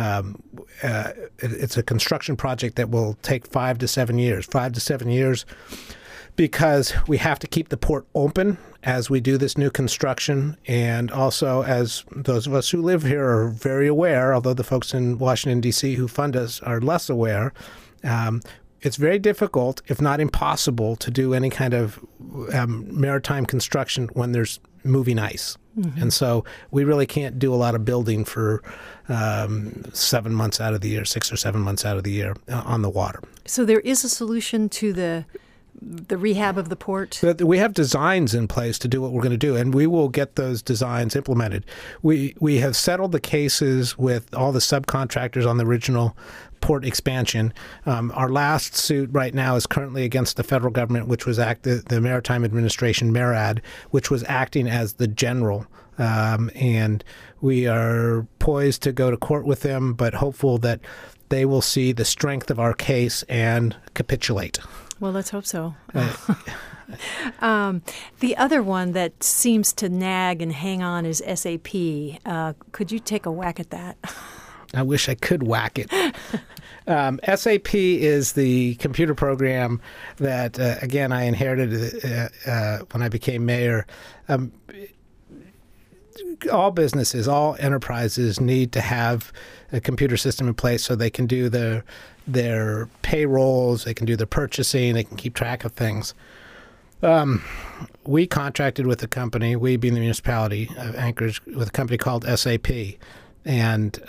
it's a construction project that will take 5 to 7 years. 5 to 7 years because we have to keep the port open as we do this new construction. And also, as those of us who live here are very aware, although the folks in Washington, D.C. who fund us are less aware, it's very difficult, if not impossible, to do any kind of maritime construction when there's moving ice. Mm-hmm. And so we really can't do a lot of building for 7 months out of the year, 6 or 7 months out of the year on the water. So there is a solution to the rehab of the port? We have designs in place to do what we're going to do, and we will get those designs implemented. We have settled the cases with all the subcontractors on the original port expansion. Our last suit right now is currently against the federal government, which was the Maritime Administration, MARAD, which was acting as the general. And we are poised to go to court with them, but hopeful that they will see the strength of our case and capitulate. Well, let's hope so. The other one that seems to nag and hang on is SAP. Could you take a whack at that? I wish I could whack it. SAP is the computer program that, again, I inherited when I became mayor. All businesses, all enterprises need to have a computer system in place so they can do their payrolls, they can do their purchasing, they can keep track of things. We contracted with a company, we being the municipality of Anchorage, with a company called SAP. And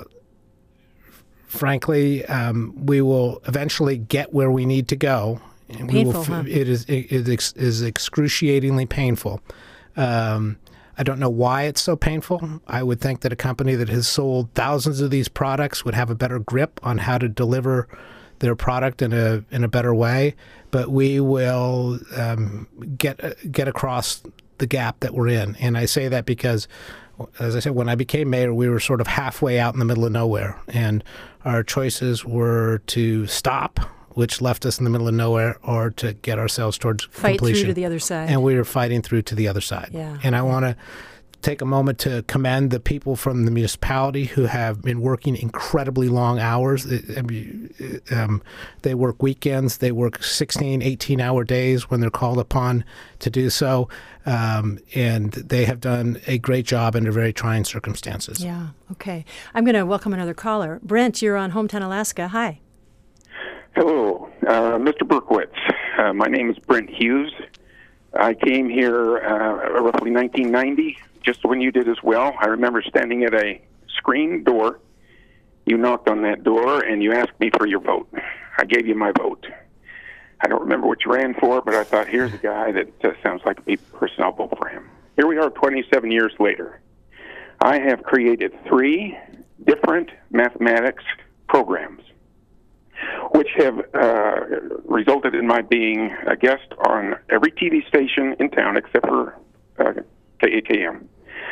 frankly, we will eventually get where we need to go. And painful, huh? It is excruciatingly painful. I don't know why it's so painful. I would think that a company that has sold thousands of these products would have a better grip on how to deliver their product in a better way. But we will get across the gap that we're in. And I say that because, as I said, when I became mayor, we were sort of halfway out in the middle of nowhere. And our choices were to stop, which left us in the middle of nowhere, or to get ourselves towards completion. Fight through to the other side. And we were fighting through to the other side. Yeah. And I want to take a moment to commend the people from the municipality who have been working incredibly long hours. They work weekends. They work 16, 18-hour days when they're called upon to do so. And they have done a great job under very trying circumstances. Yeah. Okay. I'm going to welcome another caller. Brent, you're on Hometown Alaska. Hi. Hello, Mr. Berkowitz. My name is Brent Hughes. I came here roughly 1990, just when you did as well. I remember standing at a screen door. You knocked on that door, and you asked me for your vote. I gave you my vote. I don't remember what you ran for, but I thought, here's a guy that sounds like a person. I'll vote for him. Here we are 27 years later. I have created 3 different mathematics programs, which have resulted in my being a guest on every TV station in town except for KAKM.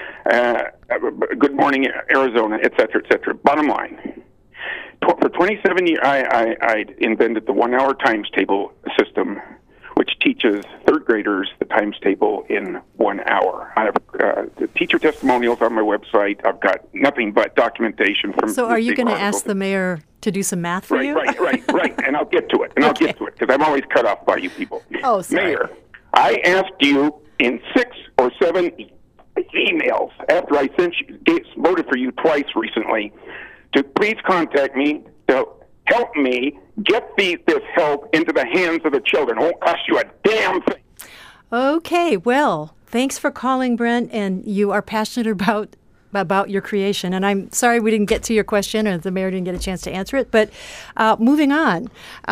Good Morning Arizona, et cetera, et cetera. Bottom line, for 27 years, I invented the 1-hour times table system, which teaches third graders the times table in 1 hour. I have teacher testimonials on my website. I've got nothing but documentation from. So, are you going to ask the mayor to do some math for you? Right. And I'll get to it. I'll get to it because I'm always cut off by you people. Oh, sorry. Mayor, I asked you in 6 or 7 emails after I voted for you twice recently to please contact me to help me get this help into the hands of the children. It won't cost you a damn thing. Okay, well, thanks for calling, Brent, and you are passionate about your creation. And I'm sorry we didn't get to your question, or the mayor didn't get a chance to answer it. But moving on,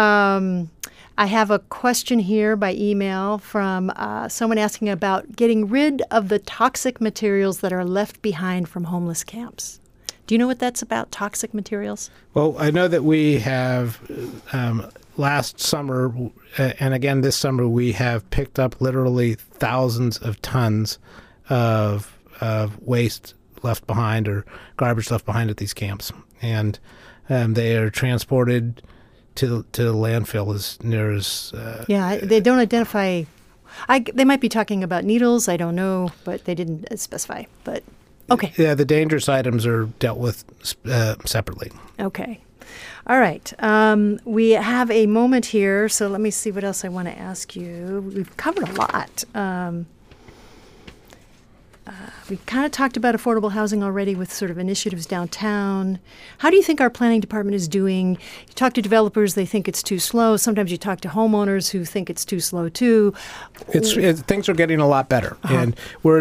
I have a question here by email from someone asking about getting rid of the toxic materials that are left behind from homeless camps. Do you know what that's about, toxic materials? Well, I know that we have, last summer, and again this summer, we have picked up literally thousands of tons of waste left behind or garbage left behind at these camps, and they are transported to the landfill as near as. They don't identify. They might be talking about needles. I don't know, but they didn't specify. But okay. Yeah, the dangerous items are dealt with separately. Okay. All right. We have a moment here, so let me see what else I want to ask you. We've covered a lot. We kind of talked about affordable housing already with sort of initiatives downtown. How do you think our planning department is doing? You talk to developers, they think it's too slow. Sometimes you talk to homeowners who think it's too slow too. Things are getting a lot better. And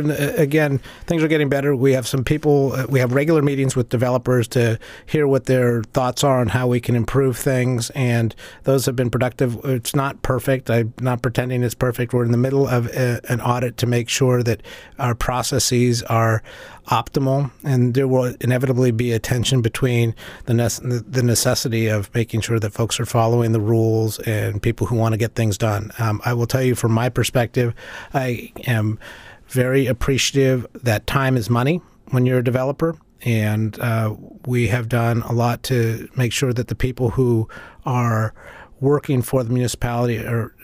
things are getting better. We have some people, we have regular meetings with developers to hear what their thoughts are on how we can improve things. And those have been productive. It's not perfect. I'm not pretending it's perfect. We're in the middle of an audit to make sure that our processes are optimal, and there will inevitably be a tension between the necessity of making sure that folks are following the rules and people who want to get things done. I will tell you from my perspective, I am very appreciative that time is money when you're a developer, and we have done a lot to make sure that the people who are working for the municipality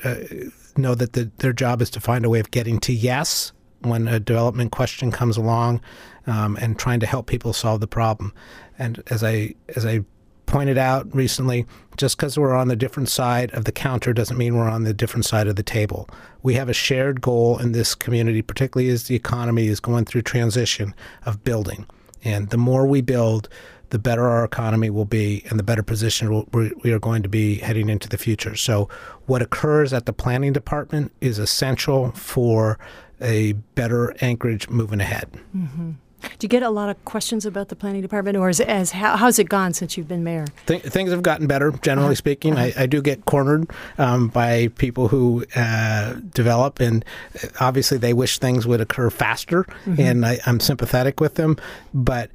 know that their job is to find a way of getting to yes when a development question comes along, and trying to help people solve the problem. And as I pointed out recently, just because we're on the different side of the counter doesn't mean we're on the different side of the table. We have a shared goal in this community, particularly as the economy is going through transition of building. And the more we build, the better our economy will be and the better position we are going to be heading into the future. So what occurs at the planning department is essential for a better Anchorage moving ahead. Mm-hmm. Do you get a lot of questions about the planning department, or how's it gone since you've been mayor? Things have gotten better, generally speaking. I do get cornered by people who develop, and obviously they wish things would occur faster, and I'm sympathetic with them, but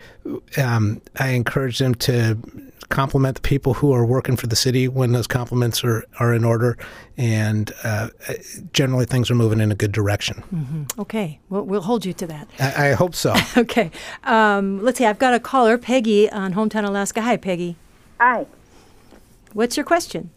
I encourage them to compliment the people who are working for the city when those compliments are in order, and generally things are moving in a good direction. Mm-hmm. Okay, well, we'll hold you to that. I hope so. Okay, let's see, I've got a caller, Peggy on Hometown Alaska. Hi, Peggy. Hi. What's your question?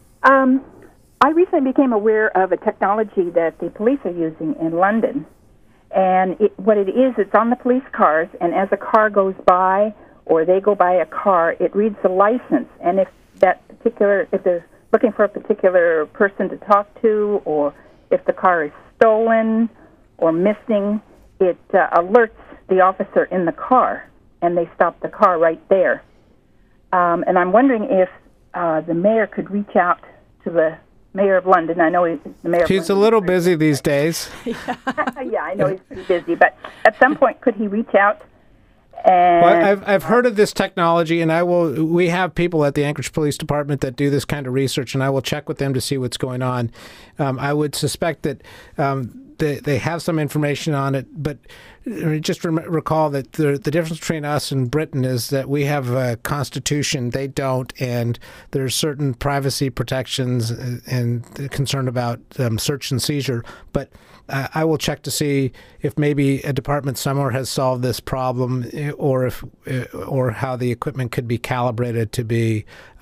I recently became aware of a technology that the police are using in London, and what it is, it's on the police cars, and as a car goes by or they go by a car, it reads the license, and if they're looking for a particular person to talk to, or if the car is stolen or missing, it alerts the officer in the car, and they stop the car right there. And I'm wondering if the mayor could reach out to the mayor of London. I know the mayor. He's a little busy these days. Yeah, I know he's pretty busy, but at some point, could he reach out? Well, I've heard of this technology, and we have people at the Anchorage Police Department that do this kind of research, and I will check with them to see what's going on. I would suspect that they have some information on it, but just recall that the difference between us and Britain is that we have a constitution, they don't, and there's certain privacy protections and concern about search and seizure, but I will check to see if maybe a department somewhere has solved this problem, or how the equipment could be calibrated to be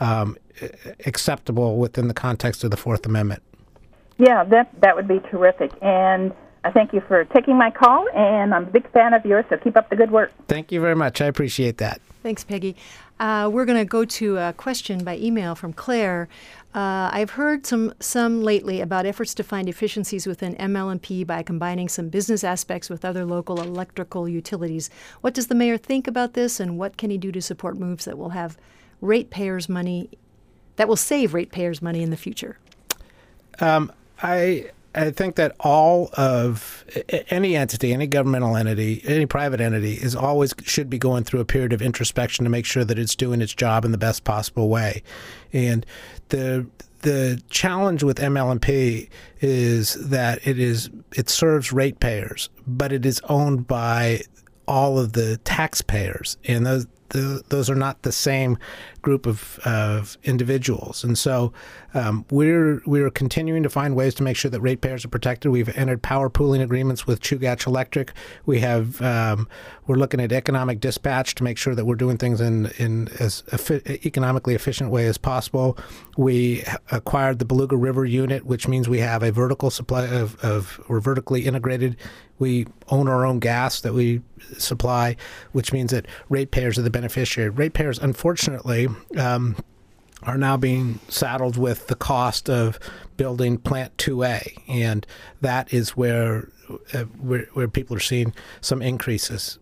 acceptable within the context of the Fourth Amendment. Yeah, that would be terrific. And I thank you for taking my call, and I'm a big fan of yours, so keep up the good work. Thank you very much. I appreciate that. Thanks, Peggy. We're going to go to a question by email from Claire. I've heard some lately about efforts to find efficiencies within ML&P by combining some business aspects with other local electrical utilities. What does the mayor think about this, and what can he do to support moves that will have ratepayers' money, that will save ratepayers' money in the future? I think that all of any entity, any governmental entity, any private entity should be going through a period of introspection to make sure that it's doing its job in the best possible way. And the challenge with ML&P is that it serves ratepayers, but it is owned by all of the taxpayers, and those are not the same group of individuals. And so we're continuing to find ways to make sure that ratepayers are protected. We've entered power pooling agreements with Chugach Electric. We have we're looking at economic dispatch to make sure that we're doing things in as economically efficient way as possible. We acquired the Beluga River unit, which means we have a vertical supply we're vertically integrated. We own our own gas that we supply, which means that ratepayers are the beneficiary. Ratepayers, unfortunately, are now being saddled with the cost of building Plant 2A, and that is where people are seeing some increases.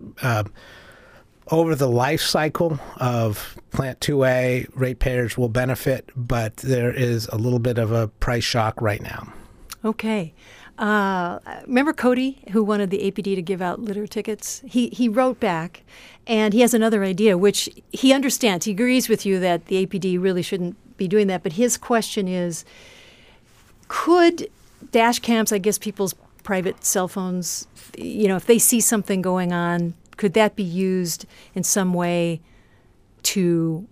Over the life cycle of Plant 2A, ratepayers will benefit, but there is a little bit of a price shock right now. Okay. Remember Cody, who wanted the APD to give out litter tickets? He wrote back, and he has another idea, which he understands. He agrees with you that the APD really shouldn't be doing that. But his question is, could dash cams, I guess people's private cell phones, if they see something going on, could that be used in some way to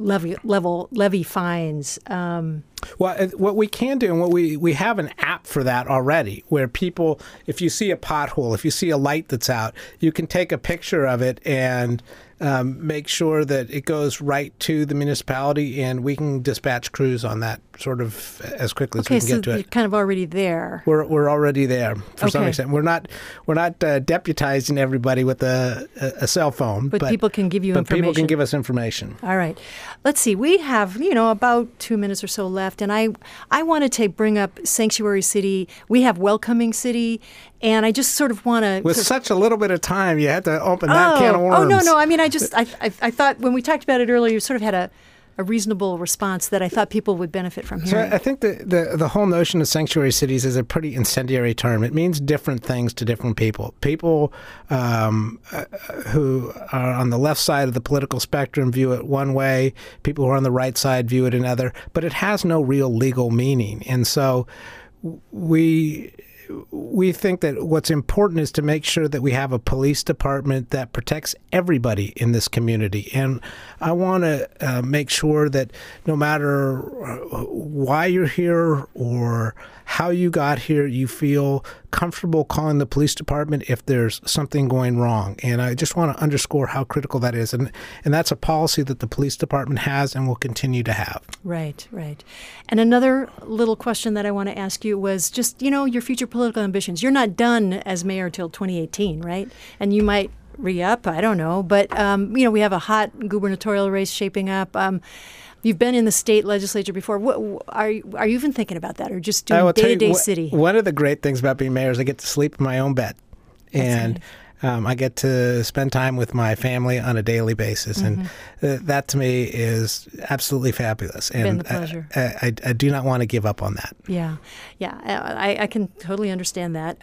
levy fines? Well, what we can do, and what we have an app for that already, where people, if you see a pothole, if you see a light that's out, you can take a picture of it and make sure that it goes right to the municipality, and we can dispatch crews on that sort of as quickly as we can get to it. Okay, so you're kind of already there. We're already there for some extent. We're not deputizing everybody with a cell phone, but people can give you information. People can give us information. All right, let's see. We have about 2 minutes or so left, and I wanted to bring up Sanctuary City. We have Welcoming City. And I just sort of want to... With such a little bit of time, you had to open that can of worms. Oh, no. I mean, I thought when we talked about it earlier, you sort of had a reasonable response that I thought people would benefit from hearing. So I think the whole notion of sanctuary cities is a pretty incendiary term. It means different things to different people. People who are on the left side of the political spectrum view it one way. People who are on the right side view it another. But it has no real legal meaning. And so we think that what's important is to make sure that we have a police department that protects everybody in this community. And I want to make sure that no matter why you're here or how you got here, you feel comfortable calling the police department if there's something going wrong. And I just want to underscore how critical that is. And that's a policy that the police department has and will continue to have. Right. And another little question that I want to ask you was just, your future political ambitions. You're not done as mayor till 2018, right? And you might re-up, I don't know. But, we have a hot gubernatorial race shaping up. You've been in the state legislature before. Are you even thinking about that, or just doing day-to-day city? One of the great things about being mayor is I get to sleep in my own bed, and I get to spend time with my family on a daily basis, and that to me is absolutely fabulous. And been the pleasure. I do not want to give up on that. Yeah, I can totally understand that.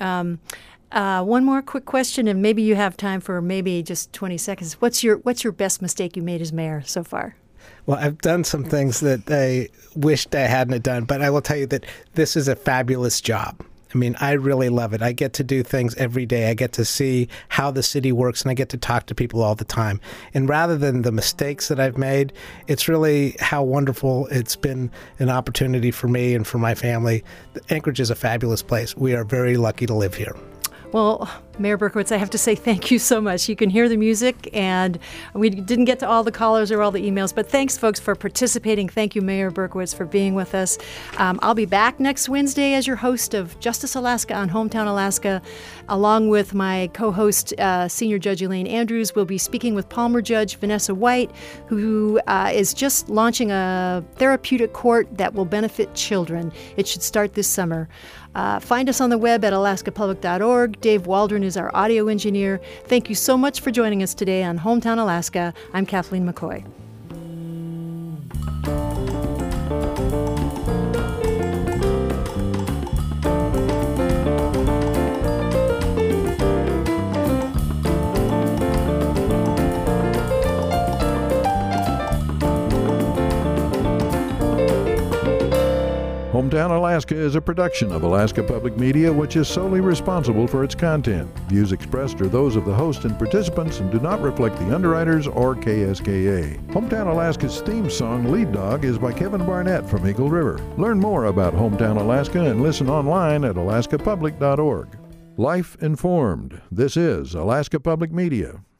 One more quick question, and maybe you have time for maybe just 20 seconds. What's your best mistake you made as mayor so far? Well, I've done some things that I wished I hadn't done, but I will tell you that this is a fabulous job. I mean, I really love it. I get to do things every day. I get to see how the city works, and I get to talk to people all the time. And rather than the mistakes that I've made, it's really how wonderful it's been an opportunity for me and for my family. Anchorage is a fabulous place. We are very lucky to live here. Well, Mayor Berkowitz, I have to say thank you so much. You can hear the music, and we didn't get to all the callers or all the emails, but thanks, folks, for participating. Thank you, Mayor Berkowitz, for being with us. I'll be back next Wednesday as your host of Justice Alaska on Hometown Alaska, along with my co-host, Senior Judge Elaine Andrews. We'll be speaking with Palmer Judge Vanessa White, who is just launching a therapeutic court that will benefit children. It should start this summer. Find us on the web at alaskapublic.org. Dave Waldron is our audio engineer. Thank you so much for joining us today on Hometown Alaska. I'm Kathleen McCoy. Hometown Alaska is a production of Alaska Public Media, which is solely responsible for its content. Views expressed are those of the host and participants and do not reflect the underwriters or KSKA. Hometown Alaska's theme song, Lead Dog, is by Kevin Barnett from Eagle River. Learn more about Hometown Alaska and listen online at alaskapublic.org. Life informed. This is Alaska Public Media.